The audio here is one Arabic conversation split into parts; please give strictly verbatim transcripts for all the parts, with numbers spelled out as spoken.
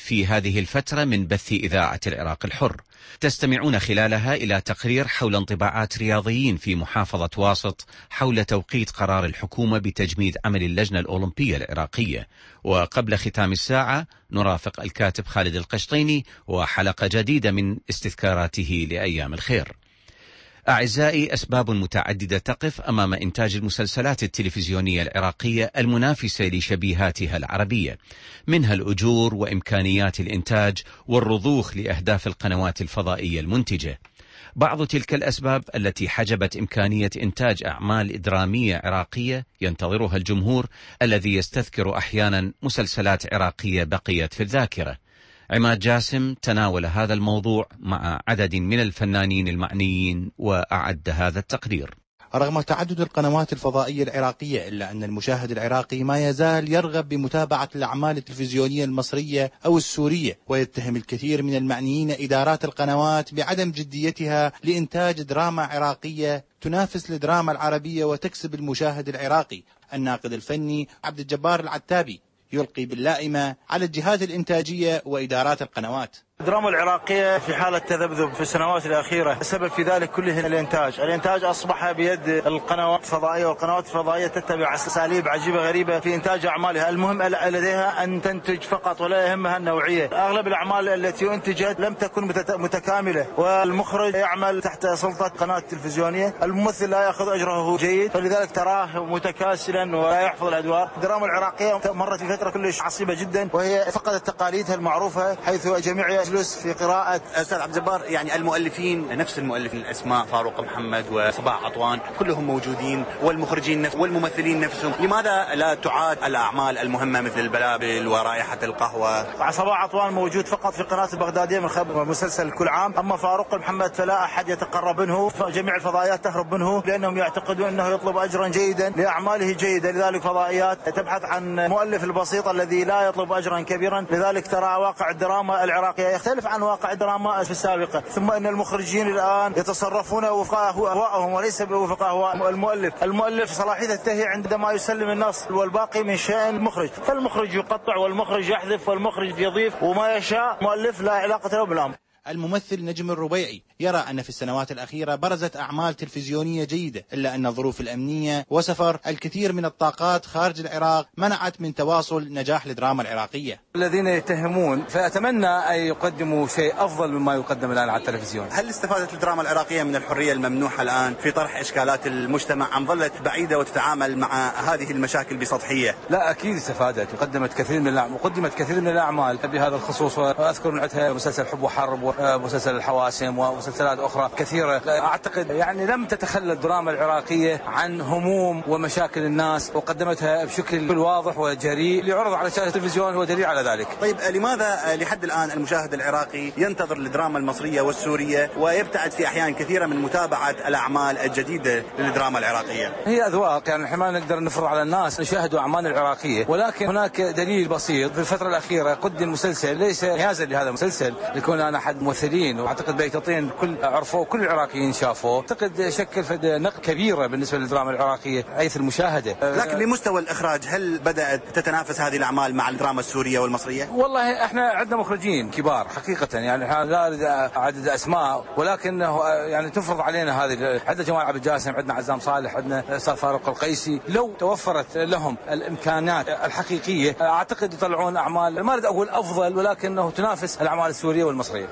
في هذه الفترة من بث إذاعة العراق الحر. تستمعون خلالها إلى تقرير حول انطباعات رياضيين في محافظة واسط حول توقيت قرار الحكومة بتجميد عمل اللجنة الأولمبية العراقية. وقبل ختام الساعة نرافق الكاتب خالد القشطيني وحلقة جديدة من استذكاراته لأيام الخير. أعزائي، أسباب متعددة تقف أمام إنتاج المسلسلات التلفزيونية العراقية المنافسة لشبيهاتها العربية، منها الأجور وإمكانيات الإنتاج والرضوخ لأهداف القنوات الفضائية المنتجة. بعض تلك الأسباب التي حجبت إمكانية إنتاج أعمال درامية عراقية ينتظرها الجمهور الذي يستذكر أحيانا مسلسلات عراقية بقيت في الذاكرة. عماد جاسم تناول هذا الموضوع مع عدد من الفنانين المعنيين وأعد هذا التقرير. رغم تعدد القنوات الفضائية العراقية، إلا أن المشاهد العراقي ما يزال يرغب بمتابعة الأعمال التلفزيونية المصرية أو السورية، ويتهم الكثير من المعنيين إدارات القنوات بعدم جديتها لإنتاج دراما عراقية تنافس الدراما العربية وتكسب المشاهد العراقي. الناقد الفني عبد الجبار العتابي يلقي باللائمة على الجهات الإنتاجية وإدارات القنوات. الدراما العراقية في حالة تذبذب في السنوات الأخيرة، السبب في ذلك كله الإنتاج. الإنتاج أصبح بيد القنوات الفضائية، والقنوات الفضائية تتبع أساليب عجيبة غريبة في إنتاج أعمالها. المهم لديها أن تنتج فقط ولا يهمها النوعية. أغلب الأعمال التي أنتجت لم تكن متكاملة، والمخرج يعمل تحت سلطة قناة تلفزيونية، الممثل لا يأخذ أجره جيد، فلذلك تراه متكاسلا ولا يحفظ الأدوار. الدراما العراقية مرت في فترة كلش عصيبة جدا، وهي فقدت تقاليدها المعروفة، حيث جميع في قراءة. أستاذ عبد الجبار، يعني المؤلفين نفس المؤلفين، الأسماء فاروق محمد وصباح عطوان كلهم موجودين، والمخرجين نفس والممثلين نفسهم، لماذا لا تعاد الأعمال المهمة مثل البلابل ورائحة القهوة؟ صباح عطوان موجود فقط في قناة البغدادية من خلال مسلسل كل عام، أما فاروق محمد فلا أحد يتقرب منه، جميع الفضائيات تهرب منه لأنهم يعتقدون أنه يطلب أجرا جيدا لأعماله جيدة. لذلك فضائيات تبحث عن مؤلف البسيط الذي لا يطلب أجرا كبيرا. لذلك ترى واقع الدراما العراقية يختلف عن واقع الدراما في السابقة. ثم ان المخرجين الان يتصرفون وفق اهوائهم وليس بوفق اهواء المؤلف. المؤلف صلاحيته تنتهي عندما يسلم النص، والباقي من شأن المخرج. فالمخرج يقطع والمخرج يحذف والمخرج يضيف وما يشاء. مؤلف لا علاقة له بالامر. الممثل نجم الربيعي يرى أن في السنوات الأخيرة برزت أعمال تلفزيونية جيدة، إلا أن الظروف الأمنية وسفر الكثير من الطاقات خارج العراق منعت من تواصل نجاح الدراما العراقية. الذين يتهمون فأتمنى أن يقدموا شيء أفضل مما يقدم الآن على التلفزيون. هل استفادت الدراما العراقية من الحرية الممنوحة الآن في طرح إشكالات المجتمع، أم ظلت بعيدة وتتعامل مع هذه المشاكل بسطحية؟ لا، أكيد استفادت، وقدمت كثير من الأعمال وقدمت كثير من الأعمال بهذا الخصوص. وأذكر من عندها مسلسل حب وحرب ومسلسل الحواسم ومسلسلات أخرى كثيرة. أعتقد يعني لم تتخلى الدراما العراقية عن هموم ومشاكل الناس، وقدمتها بشكل واضح وجريء ليعرض على شاشة التلفزيون، هو دليل على ذلك. طيب، لماذا لحد الآن المشاهد العراقي ينتظر الدراما المصرية والسورية ويبتعد في أحيان كثيرة من متابعة الأعمال الجديدة للدراما العراقية؟ هي أذواق، يعني نحن ما نقدر نفرض على الناس يشاهدوا أعمال العراقية، ولكن هناك دليل بسيط. في الفترة الأخيرة قدم مسلسل ليس انحيازا لهذا المسلسل، لكون أنا أحد الممثلين وأعتقد بيتطين كل عرفوه كل العراقيين شافوه. أعتقد شكل نقد كبيرة بالنسبة للدراما العراقية حيث المشاهدة. لكن بمستوى الإخراج هل بدأت تتنافس هذه الأعمال مع الدراما السورية والمصرية؟ والله احنا عندنا مخرجين كبار حقيقة، يعني احنا لا عدد أسماء، ولكن يعني تفرض علينا هذه. عندنا جمال عبد الجاسم، عندنا عزام صالح، عندنا أستاذ فاروق القيسي. لو توفرت لهم الإمكانات الحقيقية أعتقد يطلعون أعمال ما أريد أقول أفضل، ولكنه تنافس الأعمال السورية والمصرية.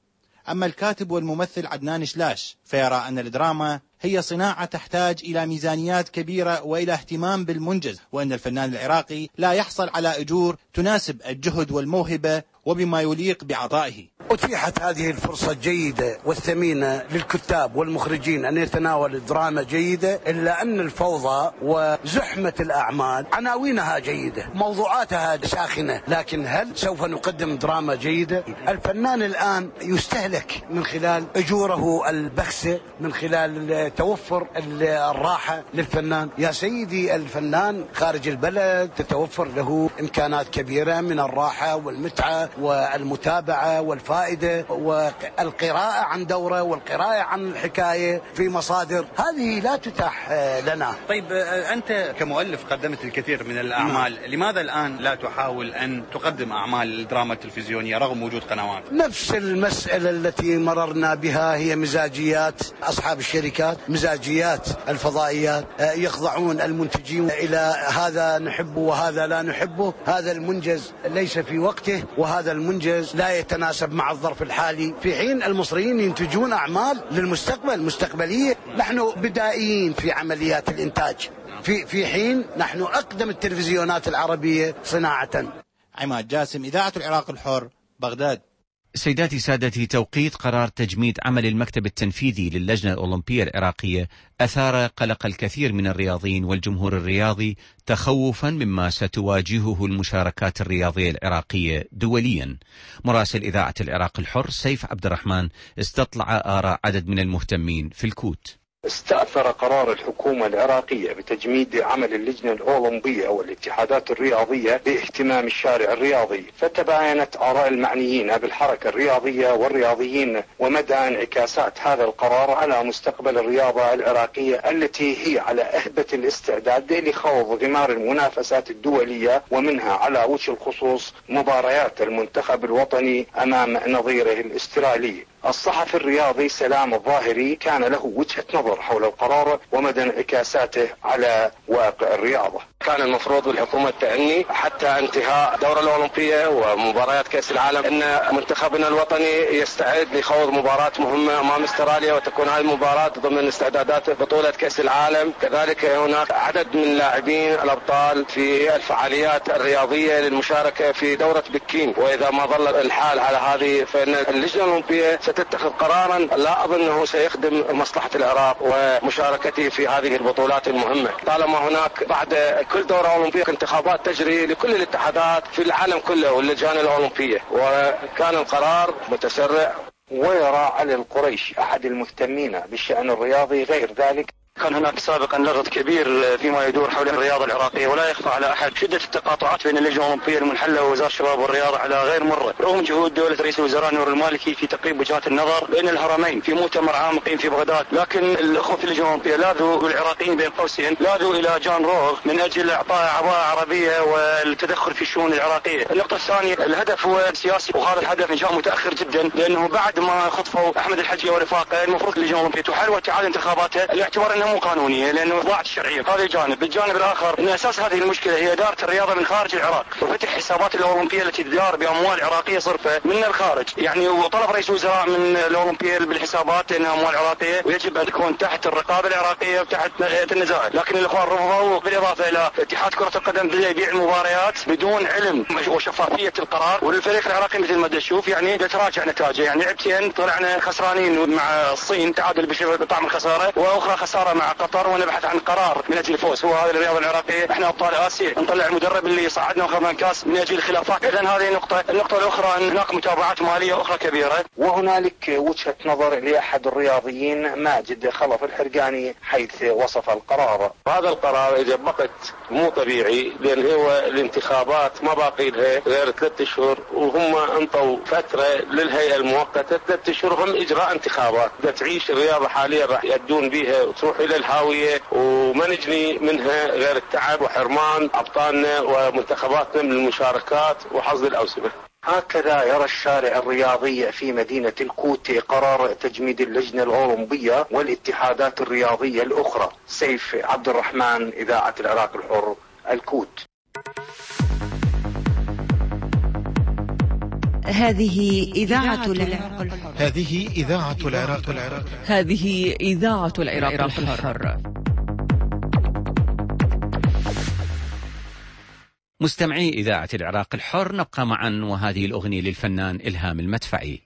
أما الكاتب والممثل عدنان شلاش فيرى أن الدراما هي صناعة تحتاج إلى ميزانيات كبيرة وإلى اهتمام بالمنجز، وأن الفنان العراقي لا يحصل على أجور تناسب الجهد والموهبة وبما يليق بعطائه. أتيحت هذه الفرصة الجيدة والثمينة للكتاب والمخرجين أن يتناولوا دراما جيدة، إلا أن الفوضى وزحمة الأعمال عناوينها جيدة، موضوعاتها ساخنة، لكن هل سوف نقدم دراما جيدة؟ الفنان الآن يستهلك من خلال أجوره البخسة، من خلال توفر الراحة للفنان. يا سيدي، الفنان خارج البلد تتوفر له إمكانات كبيرة من الراحة والمتعة والمتابعة والفائدة فائدة، والقراءة عن دورة والقراءة عن الحكاية في مصادر هذه لا تتاح لنا. طيب أنت كمؤلف قدمت الكثير من الأعمال، نعم. لماذا الآن لا تحاول أن تقدم أعمال الدراما التلفزيونية رغم وجود قنوات؟ نفس المسألة التي مررنا بها، هي مزاجيات أصحاب الشركات، مزاجيات الفضائيات، يخضعون المنتجين إلى هذا نحبه وهذا لا نحبه، هذا المنجز ليس في وقته وهذا المنجز لا يتناسب مع الظرف الحالي، في حين المصريين ينتجون أعمال للمستقبل مستقبلية. نحن بدائيين في عمليات الإنتاج، في في حين نحن أقدم التلفزيونات العربية صناعة. عماد جاسم، إذاعة العراق الحر، بغداد. سيداتي سادتي، توقيت قرار تجميد عمل المكتب التنفيذي للجنة الأولمبية العراقية أثار قلق الكثير من الرياضيين والجمهور الرياضي، تخوفا مما ستواجهه المشاركات الرياضية العراقية دوليا. مراسل إذاعة العراق الحر سيف عبد الرحمن استطلع آراء عدد من المهتمين في الكوت. استأثر قرار الحكومة العراقية بتجميد عمل اللجنة الأولمبية أو الاتحادات الرياضية باهتمام الشارع الرياضي، فتباينت آراء المعنيين بالحركة الرياضية والرياضيين ومدى انعكاسات هذا القرار على مستقبل الرياضة العراقية التي هي على أهبة الاستعداد لخوض غمار المنافسات الدولية، ومنها على وجه الخصوص مباريات المنتخب الوطني أمام نظيره الاسترالي. الصحفي الرياضي سلام الظاهري كان له وجهة نظر حول القرار ومدى انعكاساته على واقع الرياضة. كان المفروض بالحكومة التأني حتى انتهاء الدورة الأولمبية ومباريات كأس العالم أن منتخبنا الوطني يستعد لخوض مباراة مهمة أمام استراليا، وتكون هذه المباراة ضمن استعدادات بطولة كأس العالم. كذلك هناك عدد من لاعبين الأبطال في الفعاليات الرياضية للمشاركة في دورة بكين، وإذا ما ظل الحال على هذه فإن اللجنة الأولمبية ستتخذ قرارا لا أظنه سيخدم مصلحة العراق ومشاركته في هذه البطولات المهمة، طالما هناك بعد كل دورة أولمبية انتخابات تجري لكل الاتحادات في العالم كله واللجان الأولمبية، وكان القرار متسرع. ويرى علي القريشي أحد المهتمين بالشأن الرياضي غير ذلك. كان هناك سابقا لغط كبير فيما يدور حول الرياضة العراقية، ولا يخفى على أحد شدة التقاطعات بين اللجنة الأولمبية المنحلة ووزارة الشباب والرياضة على غير مرة، رغم جهود دولة رئيس الوزراء نور المالكي في تقريب وجهات النظر بين الهرمين في مؤتمر عام مقيم في بغداد. لكن الأخوة في اللجنة الأولمبية لاذوا والعراقيين بين قوسين لاذوا إلى جان روغ من أجل إعطاء عباءة عربية والتدخل في الشؤون العراقية. النقطة الثانية، الهدف هو سياسي، وهذا الهدف جاء متأخر جدا، لأنه بعد ما خطفوا أحمد الحجي ورفاقه المفروض اللجنة الأولمبية تحاول تعاد انتخاباتها لاعتبار أنها مو قانونية لأنه ضاعت الشرعية. هذا جانب. بالجانب الآخر أن أساس هذه المشكلة هي إدارة الرياضة من خارج العراق وفتح حسابات الأولمبية التي تدار بأموال عراقية صرفة من الخارج، يعني وطلب رئيس الوزراء من الأولمبية بالحسابات أنها أموال عراقية ويجب أن تكون تحت الرقابة العراقية وتحت هيئة النزاهة. لكن الإخوان رفضوا، بالإضافة إلى اتحاد كرة القدم بدأ يبيع المباريات بدون علم وشفافية القرار، والفريق العراقي مثل ما تشوف يعني تراجع نتائجه، يعني لعبتين طلعنا خسرانين مع الصين تعادل بطعم الخسارة، وأخرى خسارة مع قطر، ونبحث عن قرار من اجل الفوز. هو هذه الرياضه العراقيه، احنا ابطال اسيا، نطلع المدرب اللي صعدنا واخذنا الكاس من اجل الخلافات. اذا هذه نقطه. النقطه الاخرى ان هناك متابعات ماليه اخرى كبيره. وهنالك وجهه نظر لاحد الرياضيين ماجد خلف الحرقاني حيث وصف القرار. هذا القرار اذا بقت مو طبيعي، لان هو الانتخابات ما باقي لها غير ثلاث اشهر، وهم انطوا فتره للهيئه المؤقته ثلاث اشهر هم اجراء انتخابات. بدها تعيش الرياضه حاليا راح يأدون بها وتروح الى الهاويه، وما نجني منها غير التعب وحرمان أبطالنا ومنتخباتنا من المشاركات وحظ الأوسمة. هكذا يرى الشارع الرياضي في مدينة الكوت قرار تجميد اللجنة الأولمبية والاتحادات الرياضية الأخرى. سيف عبد الرحمن، إذاعة العراق الحر، الكوت. هذه إذاعة العراق الحر. هذه إذاعة العراق الحر. هذه إذاعة العراق الحر. مستمعي إذاعة العراق الحر، نبقى معا وهذه الأغنية للفنان إلهام المدفعي.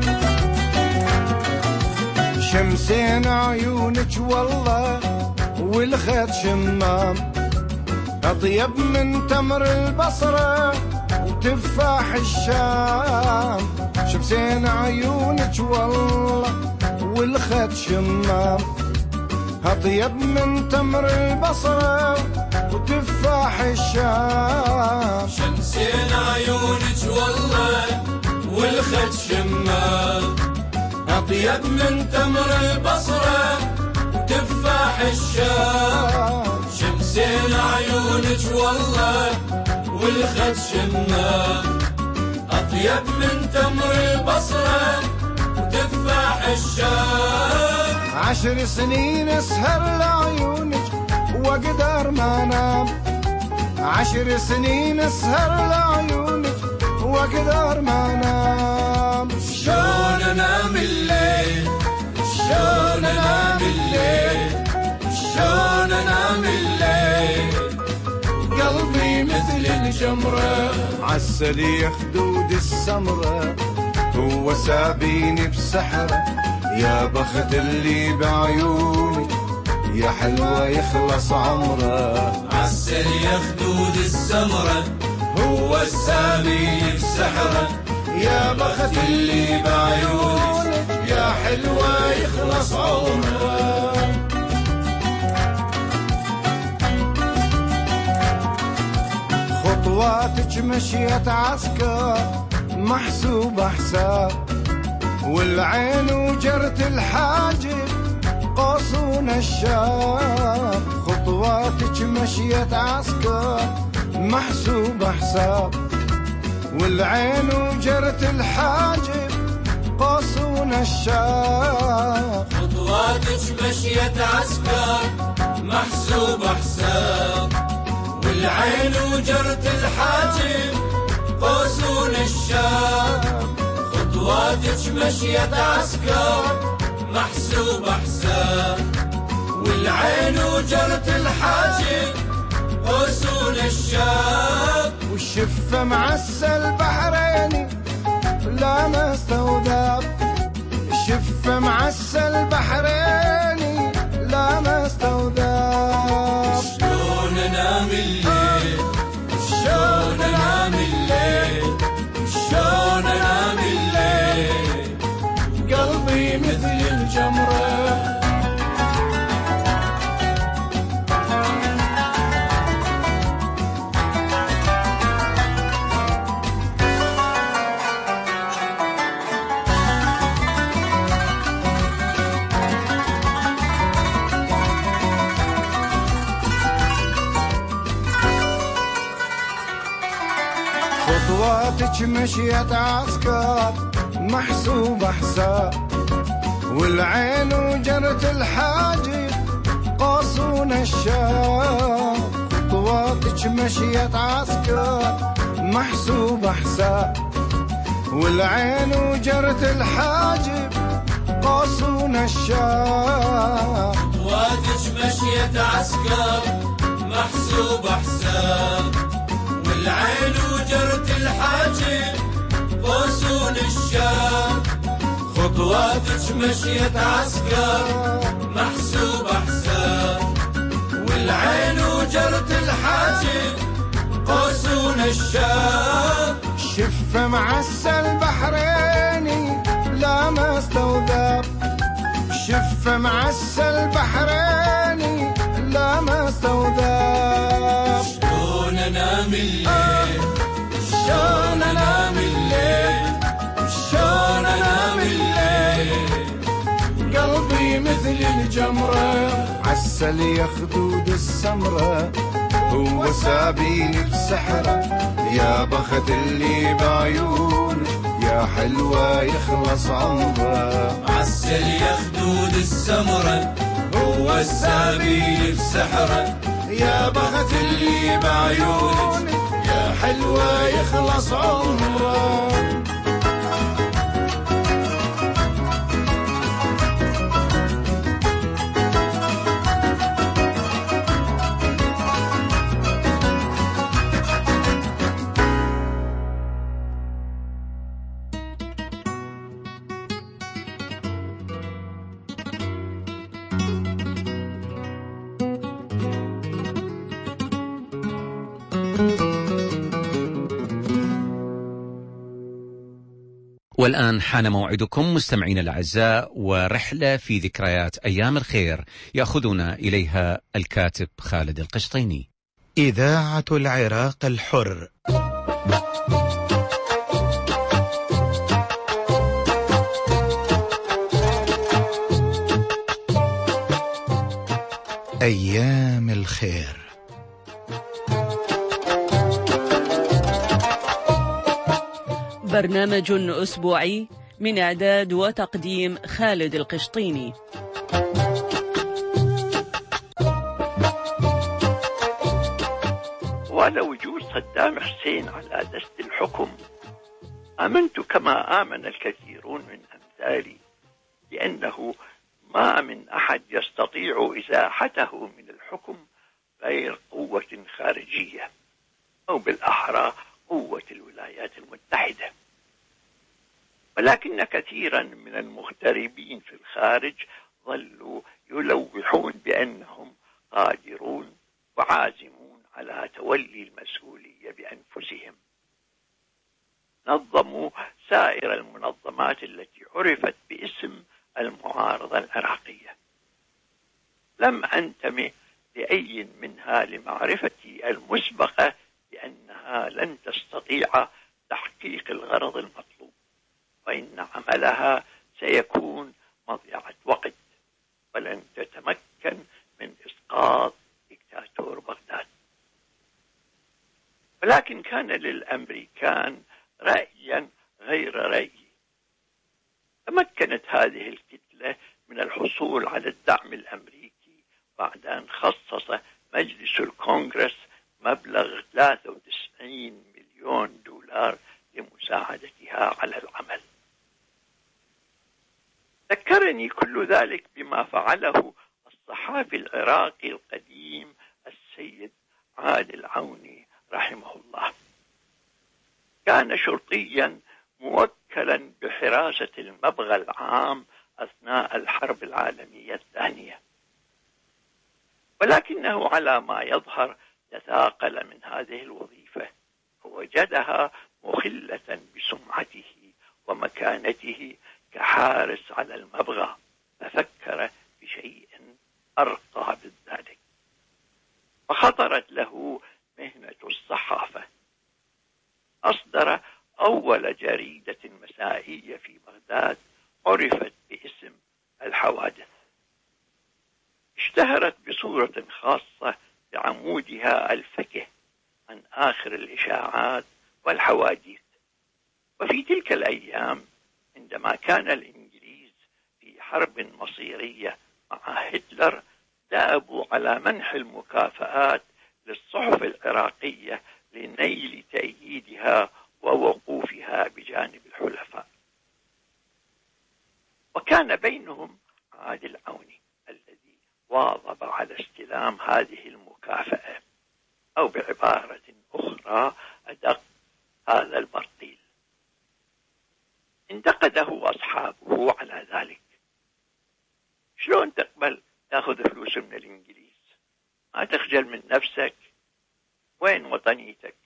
شمسين عيونك والله والخيط شمام، أطيب من تمر البصرة وتفاح الشام، شمسين عيونك والله والخيط شمام، أطيب من تمر البصرة وتفاح الشام، شمسين عيونك والله والخيط شمام، أطيب من تمر البصرة وتفاح الشام، شمسين عيونك والله والخيط شمام، أطيب من تمر البصرة وتفاح الشام. عشر سنين اسهر لعيونك واقدر ما نام، عشر سنين اسهر لعيونك واقدر ما نام. شلون انام الليل، شلون انام الليل، شلون انام الليل، قلبي مثل الجمرة عالسليخ خدود السمرة، هو سابيني بسحرة يا بخت اللي بعيوني يا حلوة يخلص عمره. عالسليخ خدود السمرة هو السابيني بسحرة يا بخت اللي بعيوني يا حلوة يخلص عمره. خطواتك مشيت عسكر محسوبة حساب، والعين وجرت الحاجب قوسون الشاب، خطواتك مشيت عسكر محسوبة حساب، والعين وجرت الحاجب قوسون الشاب، خطواتك مشيت عسكر محسوبة حساب، والعين وجرت الحاجب قوسون الشاب، خطواتك مشيت عسكر محسوبة حساب، والعين وجرت الحاجب قوسون الشاب. والشفة معسل بحريني لا ما استوذاب، الشفة معسل بحريني لا ما استوذاب. شلون انام الليل، شلون انام الليل، شلون انام الليل، قلبي مثل الجمرة. خطواتك مشيت عسكر محسوبة حساب، والعين وجرت الحاجب قوسون الشاب، خطواتك مشيت عسكر محسوبة حساب، والعين وجرت الحاجب قوسون الشاب، خطواتك مشيت عسكر محسوبة حساب، والعين وجرت الحاجب قوسون الشام، خطواتك مشيت عسكر محسوبة حساب، والعين وجرت الحاجب قوسون الشام. شفة معسل بحريني لا ما استوذاب، شفة معسل بحريني لا ما استوذاب. شلون انام الليل، شلون انام الليل، شلون انام الليل، قلبي مثل الجمرة عالسليخ خدود السمرة، هو سابيني بسحرة يا بخت اللي بعيونك يا حلوة يخلص عمره. عالسليخ خدود السمرة هو السابيني بسحرة يا بخت اللي بعيونك يا حلوة يخلص عمره. والآن حان موعدكم مستمعين الأعزاء، ورحلة في ذكريات أيام الخير يأخذنا إليها الكاتب خالد القشطيني. إذاعة العراق الحر. أيام الخير. برنامج أسبوعي من إعداد وتقديم خالد القشطيني. وعلى وجود صدام حسين على دست الحكم آمنت كما آمن الكثيرون من أمثالي بأنه ما من أحد يستطيع إزاحته من الحكم غير قوة خارجية، أو بالأحرى قوة الولايات المتحدة. ولكن كثيرا من المغتربين في الخارج ظلوا يلوحون بأنهم قادرون وعازمون على تولي المسؤولية بأنفسهم. نظموا سائر المنظمات التي عرفت باسم المعارضة العراقية. لم أنتمي لأي منها لمعرفتي المسبقة بأنها لن تستطيع تحقيق الغرض المطلوب، وإن عملها سيكون مضيعة وقت، ولن تتمكن من إسقاط دكتاتور بغداد. ولكن كان للأمريكان رأيا غير رأيي. تمكنت هذه الكتلة من الحصول على الدعم الأمريكي بعد أن خصص مجلس الكونغرس مبلغ ثلاثة وتسعين مليون دولار لمساعدتها على العمل. ذكرني كل ذلك بما فعله الصحافي العراقي القديم السيد عادل عوني رحمه الله. كان شرطيا موكلا بحراسة المبغى العام أثناء الحرب العالمية الثانية، ولكنه على ما يظهر تثاقل من هذه الوظيفة ووجدها مخلة بسمعته ومكانته كحارس على المبغى، ففكر بشيء أرقى من ذلك، فخطرت له مهنة الصحافة. أصدر أول جريدة مسائية في بغداد عرفت باسم الحوادث. اشتهرت بصورة خاصة بعمودها الفكه عن آخر الإشاعات والحوادث. وفي تلك الأيام عندما كان الإنجليز في حرب مصيرية مع هتلر، دأبوا على منح المكافآت للصحف العراقية لنيل تأييدها ووقوفها بجانب الحلفاء. وكان بينهم عادل عوني الذي واظب على استلام هذه المكافأة، أو بعبارة أخرى أدق، هذا البرطيل. انتقده أصحابه على ذلك. شلون تقبل تأخذ فلوس من الإنجليز؟ ما تخجل من نفسك؟ وين وطنيتك؟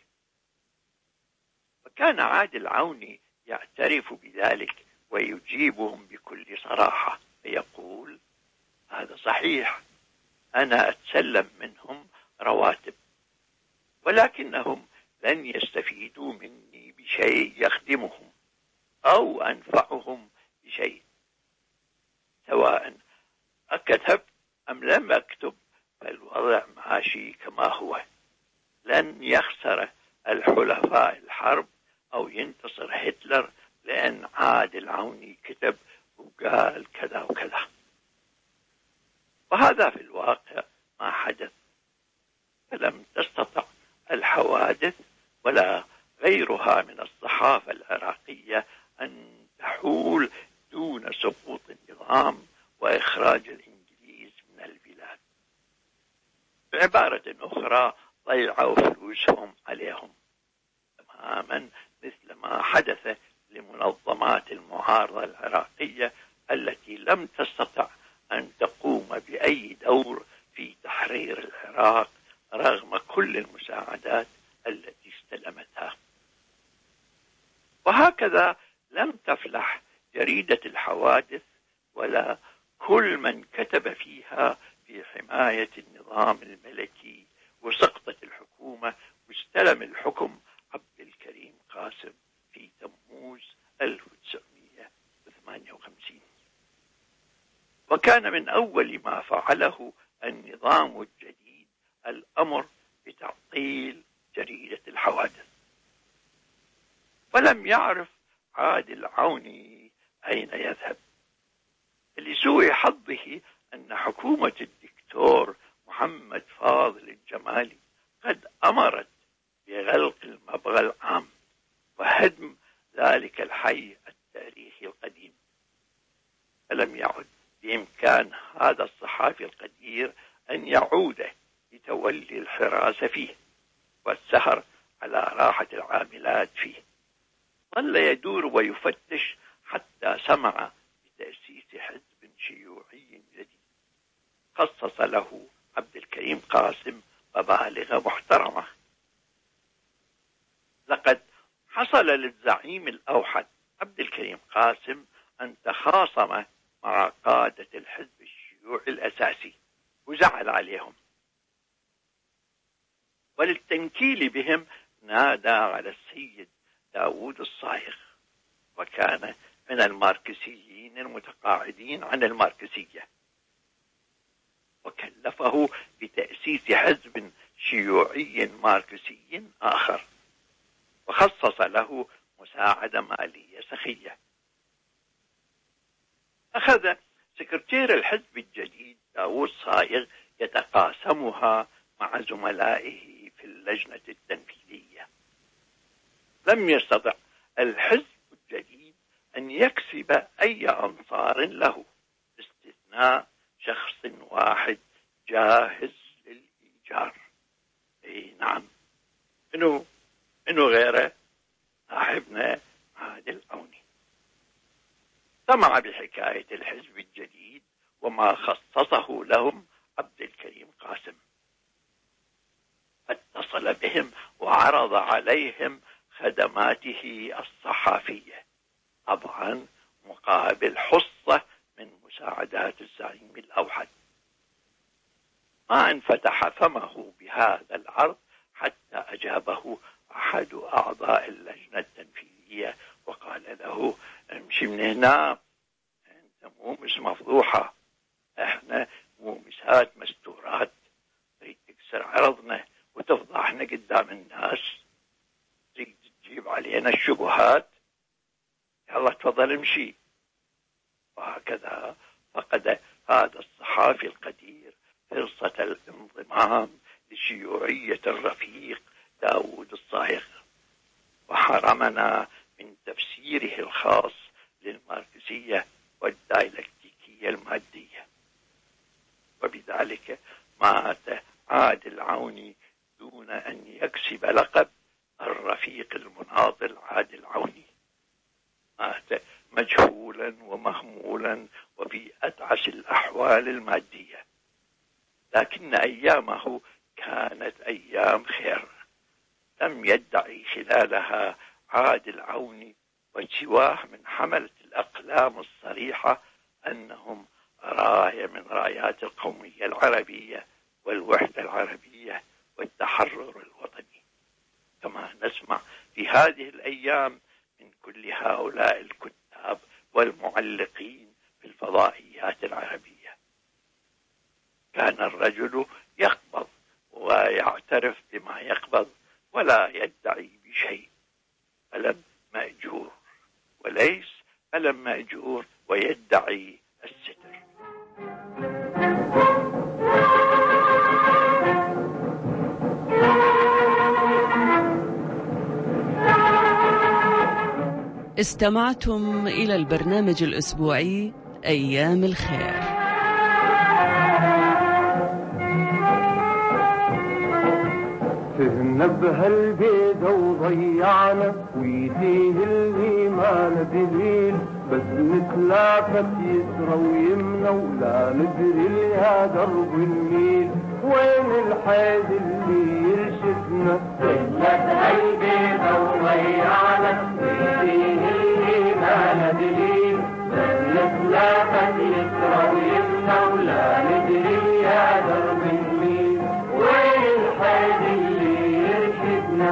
وكان عادل عوني يعترف بذلك ويجيبهم بكل صراحة، فيقول: هذا صحيح، أنا أتسلم منهم رواتب، ولكنهم لن يستفيدوا مني بشيء يخدمهم أو أنفعهم بشيء، سواء أكتب أم لم أكتب، فالوضع ماشي كما هو. لن يخسر الحلفاء الحرب أو ينتصر هتلر لأن عادل عوني كتب وقال كذا وكذا. وهذا في الواقع ما حدث. فلم تستطع الحوادث ولا غيرها من الصحافة العراقية أن تحول دون سقوط النظام وإخراج الإنجليز من البلاد. بعبارة أخرى، ضيعوا فلوسهم عليهم، تماما مثل ما حدث لمنظمات المعارضة العراقية التي لم تستطع أن تقوم بأي دور في تحرير العراق رغم كل المساعدات التي استلمتها. وهكذا لم تفلح جريدة الحوادث ولا كل من كتب فيها في حماية النظام الملكي وسقطت الحكومة واستلم الحكم عبد الكريم قاسم في تموز ألف وتسعمئة وثمانية وخمسين. وكان من أول ما فعله النظام الجديد الأمر بتعطيل جريدة الحوادث. ولم يعرف عادل عوني أين يذهب، لسوء حظه أن حكومة الدكتور محمد فاضل الجمالي قد أمرت بغلق المبغى العام وهدم ذلك الحي التاريخي القديم. فلم يعد بإمكان هذا الصحافي القدير أن يعود لتولي الحراسة فيه والسهر على راحة العاملات فيه. ظل يدور ويفتش حتى سمع بتأسيس حزب شيوعي جديد خصص له عبد الكريم قاسم مبالغ محترمة. لقد حصل للزعيم الأوحد عبد الكريم قاسم أن تخاصم مع قادة الحزب الشيوعي الأساسي وزعل عليهم، وللتنكيل بهم نادى على السيد داود الصايغ، وكان من الماركسيين المتقاعدين عن الماركسية، وكلفه بتأسيس حزب شيوعي ماركسي آخر، وخصص له مساعدة مالية سخية. أخذ سكرتير الحزب الجديد داود صايغ يتقاسمها مع زملائه في اللجنة التنفيذية. لم يستطع الحزب الجديد أن يكسب أي أنصار له باستثناء شخص واحد جاهز للإيجار. أي نعم، إنه إنه غيره صاحبنا عادل عوني. سمع بحكاية الحزب الجديد وما خصصه لهم عبد الكريم قاسم، اتصل بهم وعرض عليهم خدماته الصحافية، طبعا مقابل حصة من مساعدات الزعيم الأوحد. ما انفتح فمه بهذا العرض حتى أجابه أحد أعضاء اللجنة التنفيذية وقال له: امشي من هنا، أنت مومس مفضوحة، احنا مومسات مستورات، تريد تكسر عرضنا وتفضحنا قدام الناس، تريد تجيب علينا الشبهات، يلا تفضل امشي. وهكذا فقد هذا الصحافي القدير فرصة الانضمام لشيوعية الرفيق داود الصايغ، وحرمنا من تفسيره الخاص للماركسية والدايلكتيكية المادية. وبذلك مات عادل عوني دون أن يكسب لقب الرفيق المناضل عادل عوني. مات مجهولا ومهمولا وفي أتعس الأحوال المادية، لكن أيامه كانت أيام خير. لم يدعي خلالها عادل عوني وسواه من حملة الأقلام الصريحة أنهم راية من رايات القومية العربية والوحدة العربية والتحرر الوطني، كما نسمع في هذه الأيام من كل هؤلاء الكتاب والمعلقين في الفضائيات العربية. كان الرجل يقبض ويعترف بما يقبض ولا يدعي بشيء، ألم مأجور، وليس ألم مأجور ويدعي الستر. استمعتم إلى البرنامج الأسبوعي أيام الخير. سهرنا بهالبيضة وضيعنا ويديه اللي ما ندليل، بس نتلاقت يسرى ويمنى ولا ندري اللي هذا درب النيل. وين الحيد اللي يرشدنا؟ سهرنا بهالبيضة وضيعنا ويديه اللي ما نتلافت يسرى ويمنى ولا ندري يا درب مين وين الحيد اللي يرشدنا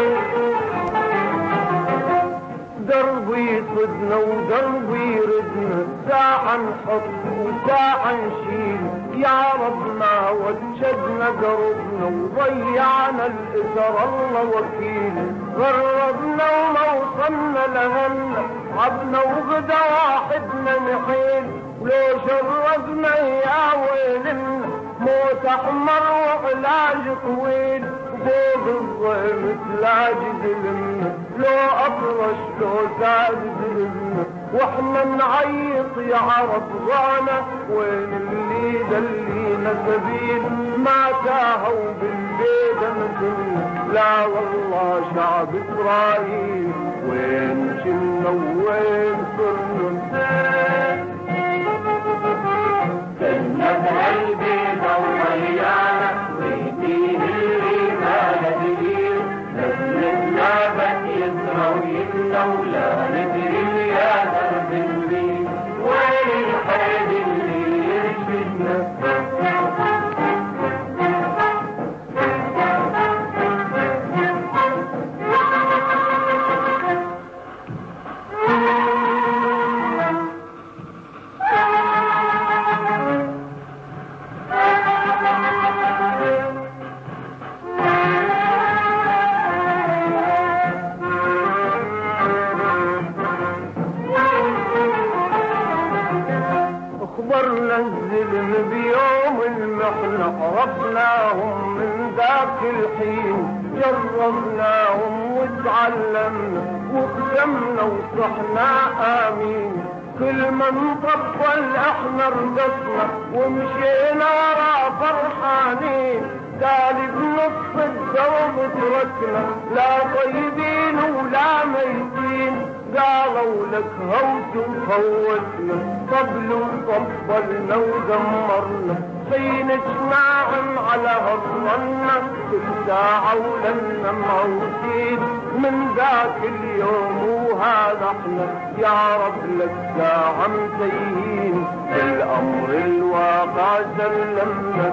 دربي يصدنا ودربي يردنا ساعة نحط وساعة نشيل يا رب ما وجدنا دربنا وضيعنا الإثر الله وكيل غربنا وما وصلنا لهنا عبنا وغدا واحدنا نحيل ولو شرفنا يا ويلنا موت أحمر وعلاج طويل فوق الظلم تلاج ظلمنا لو أطرش لو زاد ظلمنا واحنا نعيط يا عرب ضعنا وين اللي دلينا سبيل ما تاهوا بالبيت مثلنا لا والله شعب إسرائيل وين شلنا وين صرنا كنا بقلبي ضويانا ويدين اللي ما ندري نسلنا بس يسرى ويمنى ولا ندري يا درب المين وين الحيد اللي يرشدنا الظلم بيوم المحنة عرفناهم من ذاك الحين جربناهم وتعلمنا وقسمنا وصحنا آمين كل من طبل احنا رقصنا ومشينا ورا فرحانين تالي بنص الدرب تركنا لا طيبين ولا ميتين قالوا لك هوت وفوتنا طبل وطبلنا ودمرنا حين اجماعهم على هضمنا كل ساعة ولنا موتين من ذاك اليوم وهذا احنا يا رب لك ساعة متيهين بالأمر الواقع سلمنا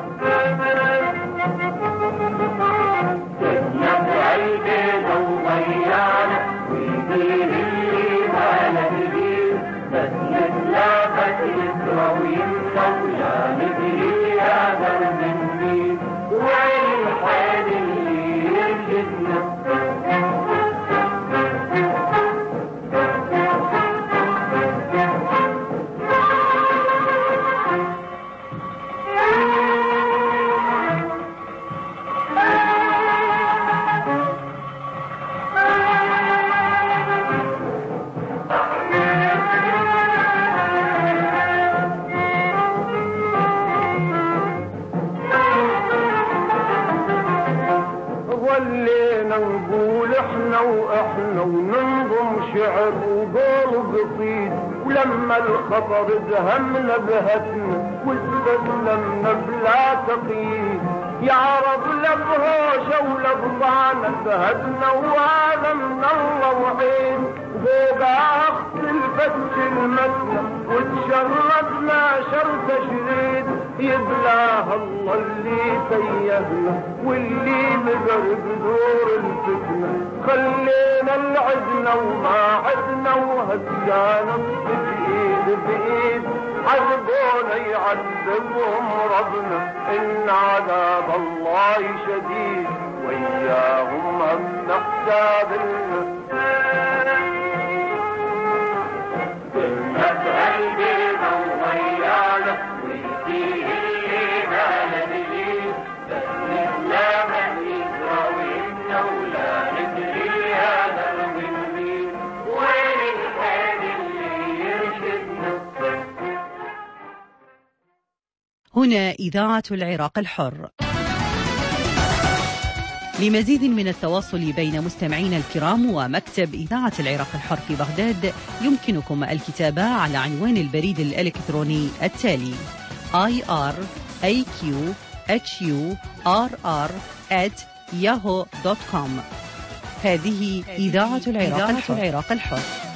كنا بقلبنا وضيعنا ويدين اللي ما ندري بس نتلافت يسرى ويمنى ولا ندري يا درب المين وين الحيد اللي يرشدنا نقول احنا واحنا وننظم شعر وقول قصيد ولما الخطر ازهمنا بهتنا واستسلمنا بلا تقييد يا رب لا بهوشه ولا بطعنه بهتنا وهذا من الله وعين فوق اخت الفتش المتنه وتشردنا شر تشريد يبلاها الله اللي تيهنا واللي مغرب دور الفتنة خلينا العدنا وما عدنا وهدانا بإيد بإيد عذبونا يعذبهم ربنا إن عذاب الله شديد وإياهم هم نحساب لنا كنا بقلبنا وضيعنا ويديه اللي ما ندري بس نتلا من يسرى ويمنى ولا ندري يا درب المين وين الحيد اللي يرشدنا. هنا إذاعة العراق الحر. لمزيد من التواصل بين مستمعينا الكرام ومكتب إذاعة العراق الحر في بغداد يمكنكم الكتابة على عنوان البريد الإلكتروني التالي آي آر إيه كيو إتش يو آر آر آت ياهو دوت كوم. هذه إذاعة العراق الحر.